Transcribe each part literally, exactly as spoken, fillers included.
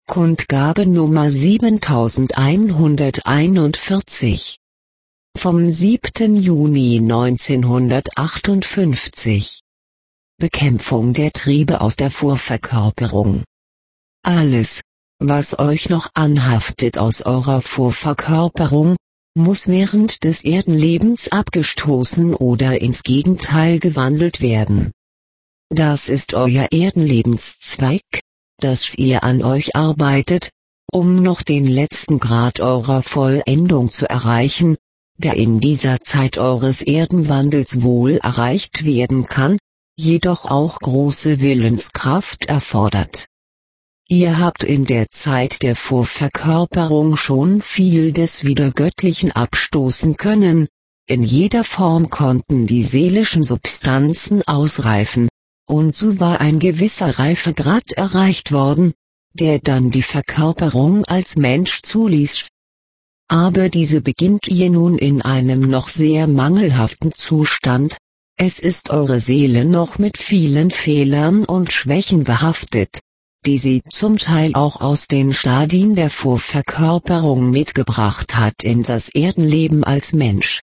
Kundgabe Nummer siebentausendeinhunderteinundvierzig. Vom siebten Juni neunzehnhundertachtundfünfzig. Bekämpfung der Triebe aus der Vorverkörperung. Alles, was euch noch anhaftet aus eurer Vorverkörperung, muss während des Erdenlebens abgestoßen oder ins Gegenteil gewandelt werden. Das ist euer Erdenlebenszweig, dass ihr an euch arbeitet, um noch den letzten Grad eurer Vollendung zu erreichen, der in dieser Zeit eures Erdenwandels wohl erreicht werden kann, jedoch auch große Willenskraft erfordert. Ihr habt in der Zeit der Vorverkörperung schon viel des Wiedergöttlichen abstoßen können, in jeder Form konnten die seelischen Substanzen ausreifen, und so war ein gewisser Reifegrad erreicht worden, der dann die Verkörperung als Mensch zuließ. Aber diese beginnt ihr nun in einem noch sehr mangelhaften Zustand, es ist eure Seele noch mit vielen Fehlern und Schwächen behaftet, die sie zum Teil auch aus den Stadien der Vorverkörperung mitgebracht hat in das Erdenleben als Mensch.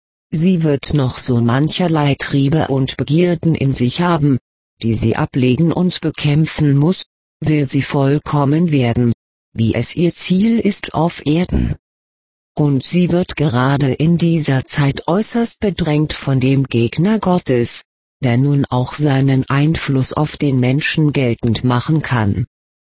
Sie wird noch so mancherlei Triebe und Begierden in sich haben, die sie ablegen und bekämpfen muss, will sie vollkommen werden, wie es ihr Ziel ist auf Erden. Und sie wird gerade in dieser Zeit äußerst bedrängt von dem Gegner Gottes, der nun auch seinen Einfluss auf den Menschen geltend machen kann.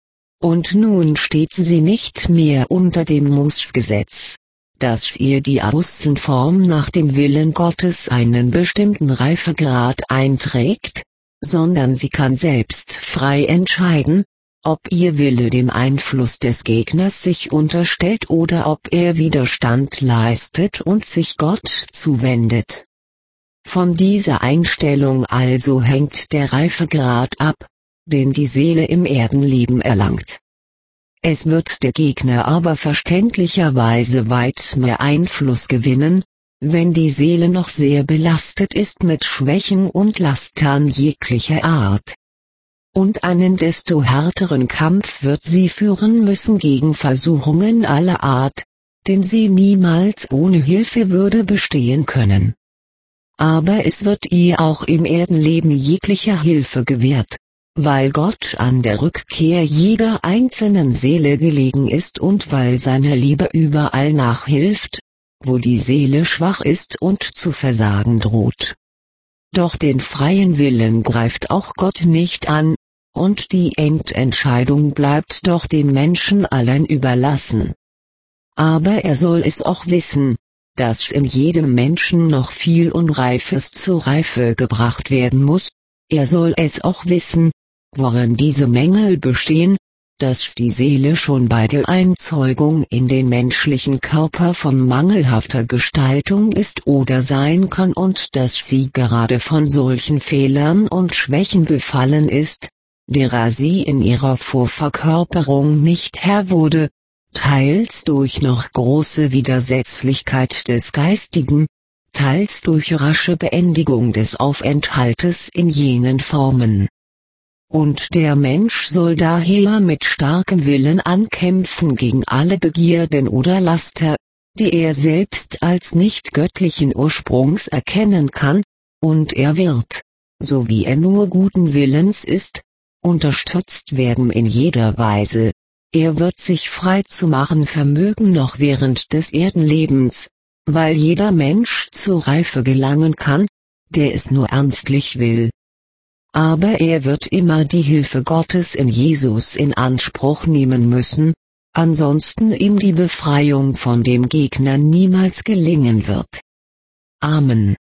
Und nun steht sie nicht mehr unter dem Muss-Gesetz, dass ihr die Awustenform nach dem Willen Gottes einen bestimmten Reifegrad einträgt, sondern sie kann selbst frei entscheiden, ob ihr Wille dem Einfluss des Gegners sich unterstellt oder ob er Widerstand leistet und sich Gott zuwendet. Von dieser Einstellung also hängt der Reifegrad ab, den die Seele im Erdenleben erlangt. Es wird der Gegner aber verständlicherweise weit mehr Einfluss gewinnen, wenn die Seele noch sehr belastet ist mit Schwächen und Lastern jeglicher Art. Und einen desto härteren Kampf wird sie führen müssen gegen Versuchungen aller Art, den sie niemals ohne Hilfe würde bestehen können. Aber es wird ihr auch im Erdenleben jeglicher Hilfe gewährt, weil Gott an der Rückkehr jeder einzelnen Seele gelegen ist und weil seine Liebe überall nachhilft, wo die Seele schwach ist und zu versagen droht. Doch den freien Willen greift auch Gott nicht an, und die Endentscheidung bleibt doch dem Menschen allein überlassen. Aber er soll es auch wissen, dass in jedem Menschen noch viel Unreifes zur Reife gebracht werden muss, er soll es auch wissen, worin diese Mängel bestehen, dass die Seele schon bei der Einzeugung in den menschlichen Körper von mangelhafter Gestaltung ist oder sein kann und dass sie gerade von solchen Fehlern und Schwächen befallen ist, derer sie in ihrer Vorverkörperung nicht Herr wurde, teils durch noch große Widersetzlichkeit des Geistigen, teils durch rasche Beendigung des Aufenthaltes in jenen Formen. Und der Mensch soll daher mit starkem Willen ankämpfen gegen alle Begierden oder Laster, die er selbst als nicht göttlichen Ursprungs erkennen kann, und er wird, so wie er nur guten Willens ist, unterstützt werden in jeder Weise. Er wird sich frei zu machen vermögen noch während des Erdenlebens, weil jeder Mensch zur Reife gelangen kann, der es nur ernstlich will. Aber er wird immer die Hilfe Gottes in Jesus in Anspruch nehmen müssen, ansonsten ihm die Befreiung von dem Gegner niemals gelingen wird. Amen.